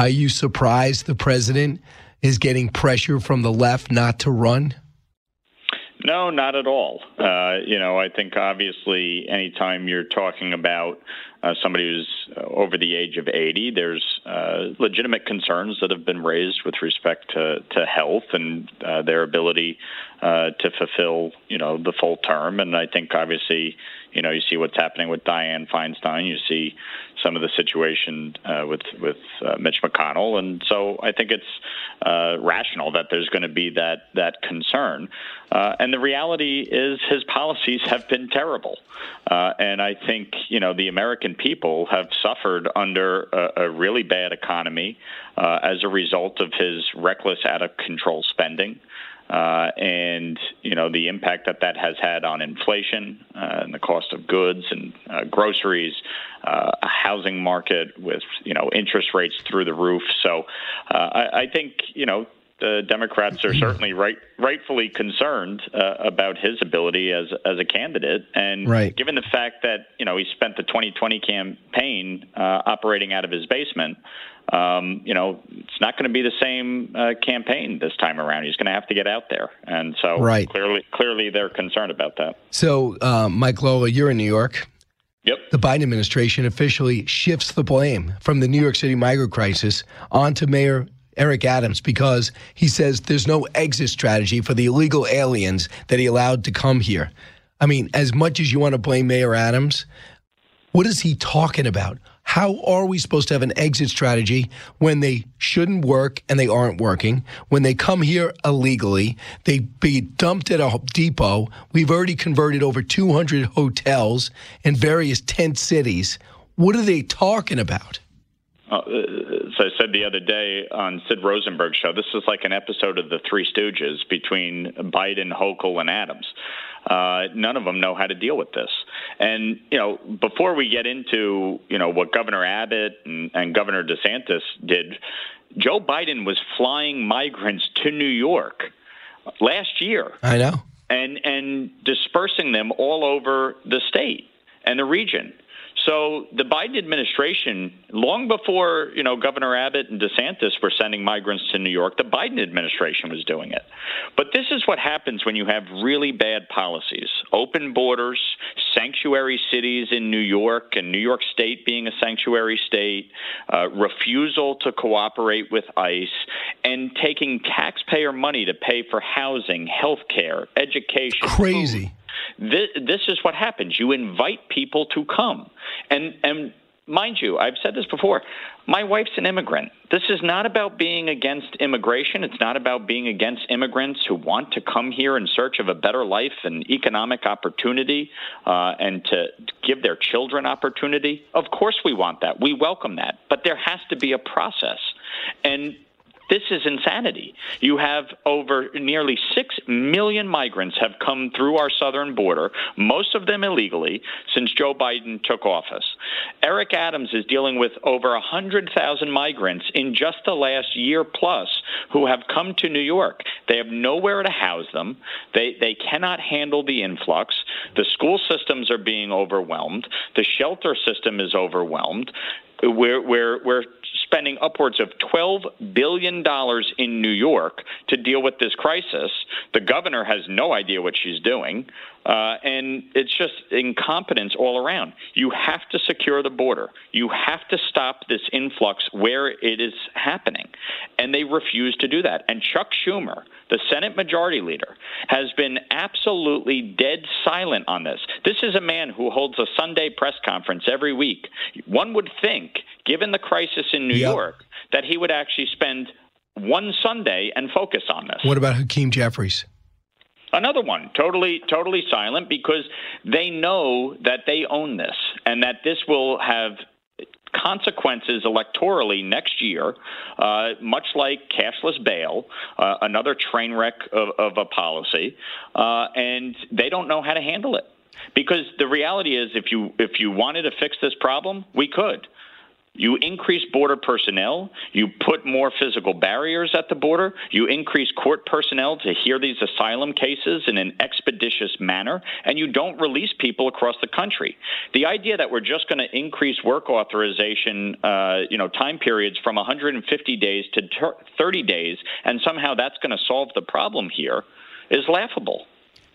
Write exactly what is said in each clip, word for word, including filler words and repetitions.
Are you surprised the president is getting pressure from the left not to run? No, not at all. Uh, you know, I think obviously anytime you're talking about uh, somebody who's over the age of eighty, there's uh, legitimate concerns that have been raised with respect to, to health and uh, their ability uh, to fulfill, you know, the full term. And I think obviously, you know, you see what's happening with Dianne Feinstein. You see some of the situation uh, with with uh, Mitch McConnell, and so I think it's uh, rational that there's going to be that that concern. Uh, and the reality is, his policies have been terrible, uh, and I think you know the American people have suffered under a, a really bad economy uh, as a result of his reckless, out of control spending. Uh, and, you know, the impact that that has had on inflation uh, and the cost of goods and uh, groceries, uh, a housing market with, you know, interest rates through the roof. So uh, I, I think, you know, the Democrats are certainly right, rightfully concerned uh, about his ability as as a candidate. And right. given the fact that, you know, he spent the twenty twenty campaign uh, operating out of his basement, Um, you know, it's not going to be the same uh, campaign this time around. He's going to have to get out there. And so right. clearly, clearly they're concerned about that. So, uh, Mike Lola, you're in New York. Yep. The Biden administration officially shifts the blame from the New York City migrant crisis onto Mayor Eric Adams because he says there's no exit strategy for the illegal aliens that he allowed to come here. I mean, as much as you want to blame Mayor Adams, what is he talking about? How are we supposed to have an exit strategy when they shouldn't work and they aren't working? When they come here illegally, they be dumped at a depot. We've already converted over two hundred hotels in various tent cities. What are they talking about? Uh, as I said the other day on Sid Rosenberg's show, this is like an episode of The Three Stooges between Biden, Hochul, and Adams. Uh, none of them know how to deal with this. And, you know, before we get into, you know, what Governor Abbott and, and Governor DeSantis did, Joe Biden was flying migrants to New York last year. I know. And, and dispersing them all over the state and the region. So the Biden administration, long before, you know, Governor Abbott and DeSantis were sending migrants to New York, the Biden administration was doing it. But this is what happens when you have really bad policies. Open borders, sanctuary cities in New York and New York State being a sanctuary state, uh, refusal to cooperate with ICE, and taking taxpayer money to pay for housing, health care, education. Crazy. Food. This, this is what happens. You invite people to come. And, and mind you, I've said this before, my wife's an immigrant. This is not about being against immigration. It's not about being against immigrants who want to come here in search of a better life and economic opportunity uh, and to give their children opportunity. Of course we want that. We welcome that. But there has to be a process. And this is insanity. You have over nearly six million migrants have come through our southern border, most of them illegally, since Joe Biden took office. Eric Adams is dealing with over one hundred thousand migrants in just the last year plus who have come to New York. They have nowhere to house them. They, they cannot handle the influx. The school systems are being overwhelmed. The shelter system is overwhelmed. We're, we're, we're spending upwards of twelve billion dollars in New York to deal with this crisis. The governor has no idea what she's doing, uh, and it's just incompetence all around. You have to secure the border. You have to stop this influx where it is happening, and they refuse to do that. And Chuck Schumer, the Senate Majority Leader, has been absolutely dead silent on this. This is a man who holds a Sunday press conference every week. One would think, given the crisis in New Yep. York, that he would actually spend one Sunday and focus on this. What about Hakeem Jeffries? Another one, totally, totally silent, because they know that they own this and that this will have consequences electorally next year, uh, much like cashless bail, uh, another train wreck of, of a policy, uh, and they don't know how to handle it. Because the reality is, if you if you wanted to fix this problem, we could. You increase border personnel, you put more physical barriers at the border, you increase court personnel to hear these asylum cases in an expeditious manner, and you don't release people across the country. The idea that we're just going to increase work authorization, uh, you know, time periods from one hundred fifty days to thirty days, and somehow that's going to solve the problem here is laughable.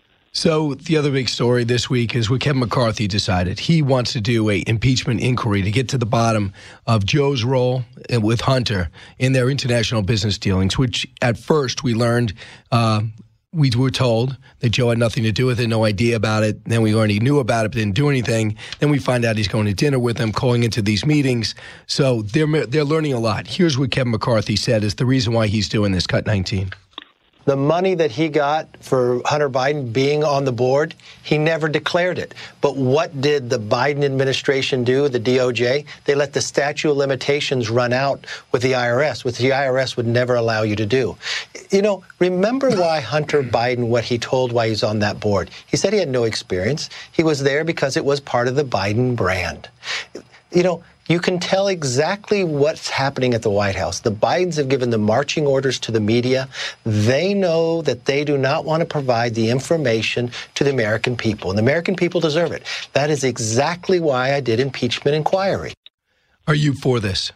So the other big story this week is what Kevin McCarthy decided. He wants to do a impeachment inquiry to get to the bottom of Joe's role with Hunter in their international business dealings, which at first we learned, uh, we were told that Joe had nothing to do with it, no idea about it. Then we already knew about it, but didn't do anything. Then we find out he's going to dinner with them, calling into these meetings. So they're they're learning a lot. Here's what Kevin McCarthy said is the reason why he's doing this, cut nineteen. The money that he got for Hunter Biden being on the board, he never declared it. But what did the Biden administration do, the D O J? They let the statute of limitations run out with the I R S, which the I R S would never allow you to do. You know, remember why Hunter Biden, what he told why he's on that board? He said he had no experience. He was there because it was part of the Biden brand. You know, you can tell exactly what's happening at the White House. The Bidens have given the marching orders to the media. They know that they do not want to provide the information to the American people, and the American people deserve it. That is exactly why I did impeachment inquiry. Are you for this?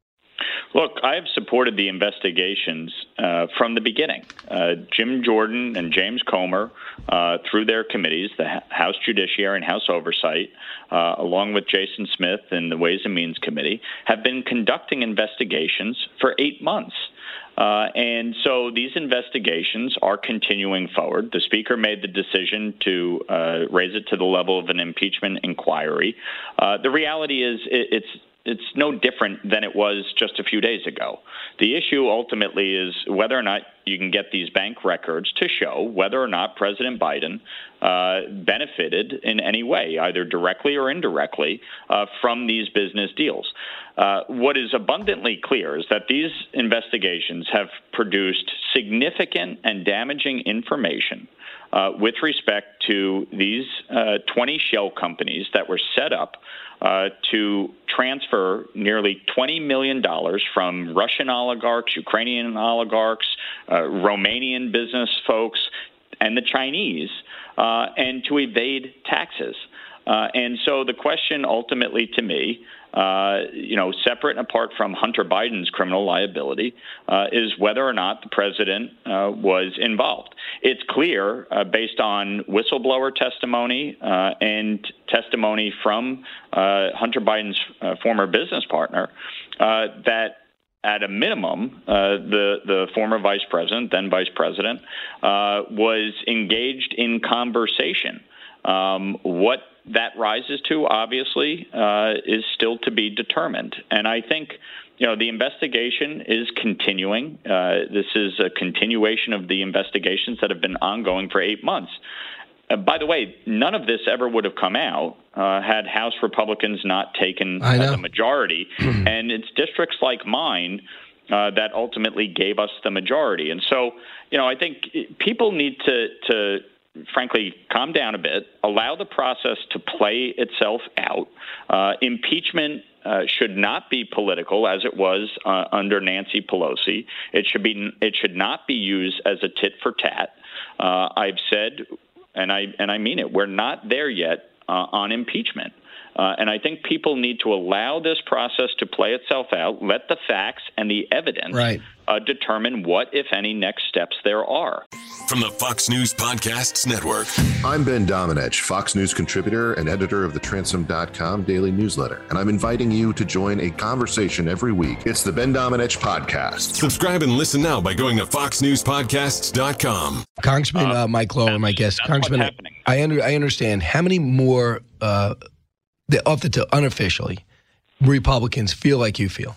Look, I have supported the investigations uh, from the beginning. Uh, Jim Jordan and James Comer, uh, through their committees, the House Judiciary and House Oversight, uh, along with Jason Smith and the Ways and Means Committee, have been conducting investigations for eight months. Uh, and so these investigations are continuing forward. The Speaker made the decision to uh, raise it to the level of an impeachment inquiry. Uh, the reality is it, it's It's no different than it was just a few days ago. The issue ultimately is whether or not you can get these bank records to show whether or not President Biden uh, benefited in any way, either directly or indirectly, uh, from these business deals. Uh, what is abundantly clear is that these investigations have produced significant and damaging information uh, with respect to these uh, twenty shell companies that were set up Uh, to transfer nearly twenty million dollars from Russian oligarchs, Ukrainian oligarchs, uh, Romanian business folks, and the Chinese, uh, and to evade taxes. Uh, and so the question ultimately to me, uh, you know, separate and apart from Hunter Biden's criminal liability, uh, is whether or not the president uh, was involved. It's clear, uh, based on whistleblower testimony uh, and testimony from uh, Hunter Biden's uh, former business partner, uh, that at a minimum, uh, the, the former vice president, then vice president, uh, was engaged in conversation. Um, what that rises to, obviously, uh, is still to be determined. And I think, you know, the investigation is continuing. Uh, this is a continuation of the investigations that have been ongoing for eight months. Uh, by the way, none of this ever would have come out uh, had House Republicans not taken as a majority. And it's districts like mine uh, that ultimately gave us the majority. And so, you know, I think people need to to frankly, calm down a bit, allow the process to play itself out. Uh, impeachment uh, should not be political, as it was uh, under Nancy Pelosi. It should be. It should not be used as a tit for tat. Uh, I've said, and I and I mean it. We're not there yet uh, on impeachment. Uh, and I think people need to allow this process to play itself out, let the facts and the evidence right. uh, determine what, if any, next steps there are. From the Fox News Podcasts Network. I'm Ben Domenech, Fox News contributor and editor of the Transom dot com daily newsletter, and I'm inviting you to join a conversation every week. It's the Ben Domenech Podcast. Subscribe and listen now by going to fox news podcasts dot com. Congressman uh, Mike Lower, my guest. That's Congressman, what's happening. I, under, I understand. How many more, uh, the, off the t- unofficially, Republicans feel like you feel?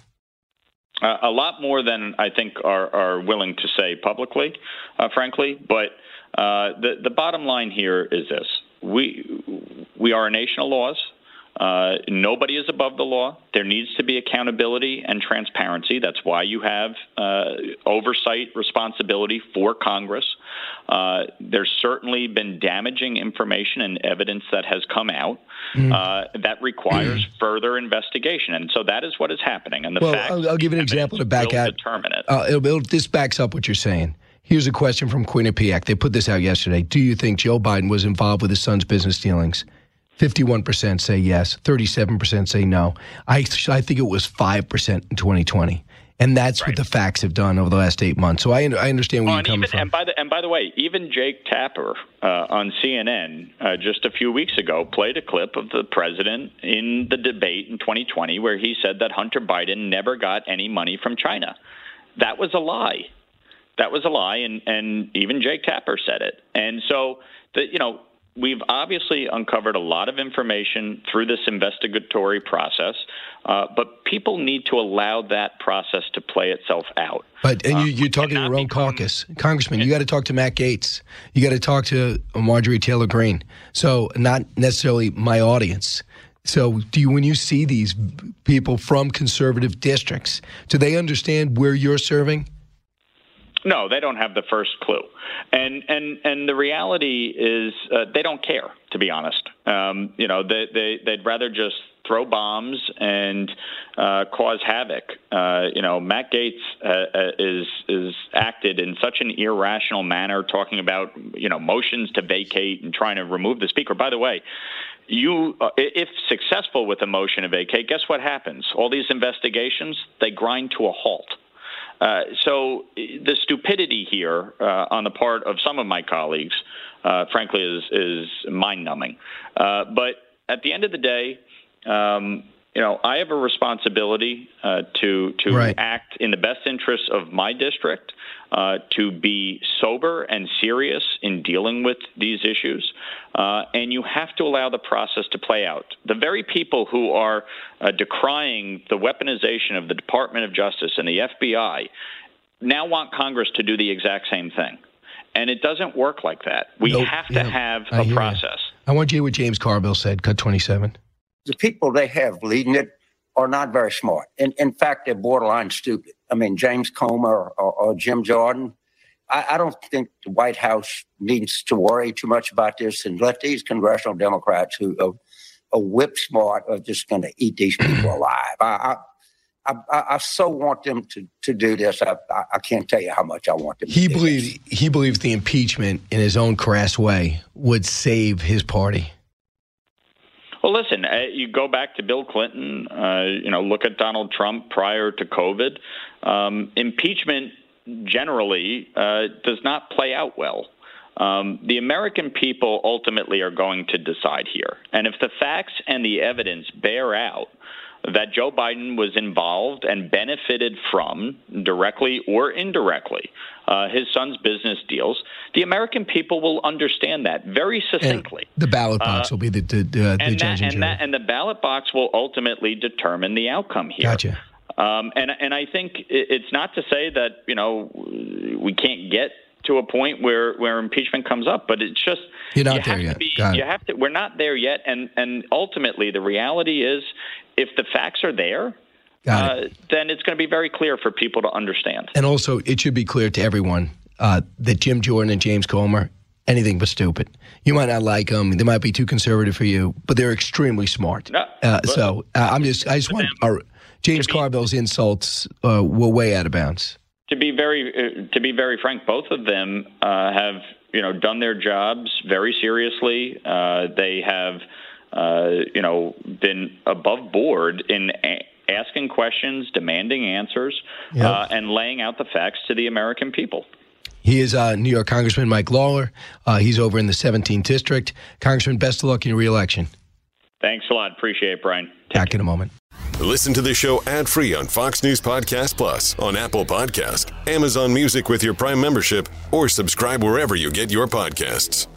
Uh, a lot more than I think are, are willing to say publicly, uh, frankly. But uh, the the bottom line here is this: we we are a nation of laws. Uh, nobody is above the law. There needs to be accountability and transparency. That's why you have uh, oversight responsibility for Congress. Uh, there's certainly been damaging information and evidence that has come out mm. uh, that requires mm. further investigation. And so that is what is happening. And the well, facts I'll, I'll give you an example to back out. Determine it. Uh, it'll, it'll, this backs up what you're saying. Here's a question from Quinnipiac. They put this out yesterday. Do you think Joe Biden was involved with his son's business dealings? fifty-one percent say yes. thirty-seven percent say no. I, I think it was five percent in twenty twenty. And that's right. what the facts have done over the last eight months. So I, I understand where oh, you're coming even, from. And by, the, and by the way, even Jake Tapper uh, on C N N uh, just a few weeks ago played a clip of the president in the debate in twenty twenty where he said that Hunter Biden never got any money from China. That was a lie. That was a lie, and, and even Jake Tapper said it. And so, the, you know, we've obviously uncovered a lot of information through this investigatory process, uh, but people need to allow that process to play itself out. But and you, you're talking to your own become, caucus. Congressman, you got to talk to Matt Gaetz. You got to talk to Marjorie Taylor Greene. So not necessarily my audience. So do you, when you see these people from conservative districts, do they understand where you're serving? No, they don't have the first clue. And and and the reality is uh, they don't care, to be honest. Um, you know, they, they, they'd rather just throw bombs and uh, cause havoc. Uh, you know, Matt Gaetz uh, is is acted in such an irrational manner, talking about, you know, motions to vacate and trying to remove the speaker. By the way, you uh, if successful with a motion to vacate, guess what happens? All these investigations, they grind to a halt. Uh, so the stupidity here uh, on the part of some of my colleagues, uh, frankly, is, is mind-numbing. Uh, but at the end of the day, um, you know, I have a responsibility uh, to to right. act in the best interests of my district, uh, to be sober and serious in dealing with these issues, uh, and you have to allow the process to play out. The very people who are uh, decrying the weaponization of the Department of Justice and the F B I now want Congress to do the exact same thing, and it doesn't work like that. We nope. have to yeah, have I a process. You. I want you to hear what James Carville said, cut twenty-seven. The people they have leading it are not very smart. In, in fact, they're borderline stupid. I mean, James Comer or, or, or Jim Jordan, I, I don't think the White House needs to worry too much about this and let these congressional Democrats who are, are whip smart are just going to eat these people alive. I, I, I, I so want them to, to do this. I, I, I can't tell you how much I want them he to do believes, this. He believes the impeachment, in his own crass way, would save his party. Well, listen, uh, you go back to Bill Clinton, uh, you know, look at Donald Trump prior to COVID. Um, impeachment generally uh, does not play out well. Um, the American people ultimately are going to decide here. And if the facts and the evidence bear out that Joe Biden was involved and benefited from, directly or indirectly, uh, his son's business deals, the American people will understand that very succinctly. And the ballot box uh, will be the, the, the, and the judge that, and and, that, and the ballot box will ultimately determine the outcome here. Gotcha. Um, and, and I think it's not to say that, you know, we can't get to a point where, where impeachment comes up, but it's just you're not you there have yet. To be, Got you it. have to. We're not there yet, and and ultimately the reality is, if the facts are there, uh, it. then it's going to be very clear for people to understand. And also, it should be clear to everyone uh, that Jim Jordan and James Comer, anything but stupid. You might not like them; they might be too conservative for you, but they're extremely smart. No, uh, so uh, I'm just, I just want our James Carville's insults uh, were way out of bounds. To be very, uh, to be very frank, both of them uh, have, you know, done their jobs very seriously. Uh, they have, uh, you know, been above board in a- asking questions, demanding answers, yep. uh, and laying out the facts to the American people. He is uh, New York Congressman Mike Lawler. Uh, he's over in the seventeenth District. Congressman, best of luck in your reelection. Thanks a lot. Appreciate it, Brian. Take Back care. in a moment. Listen to the show ad-free on Fox News Podcast Plus, on Apple Podcast, Amazon Music with your Prime membership, or subscribe wherever you get your podcasts.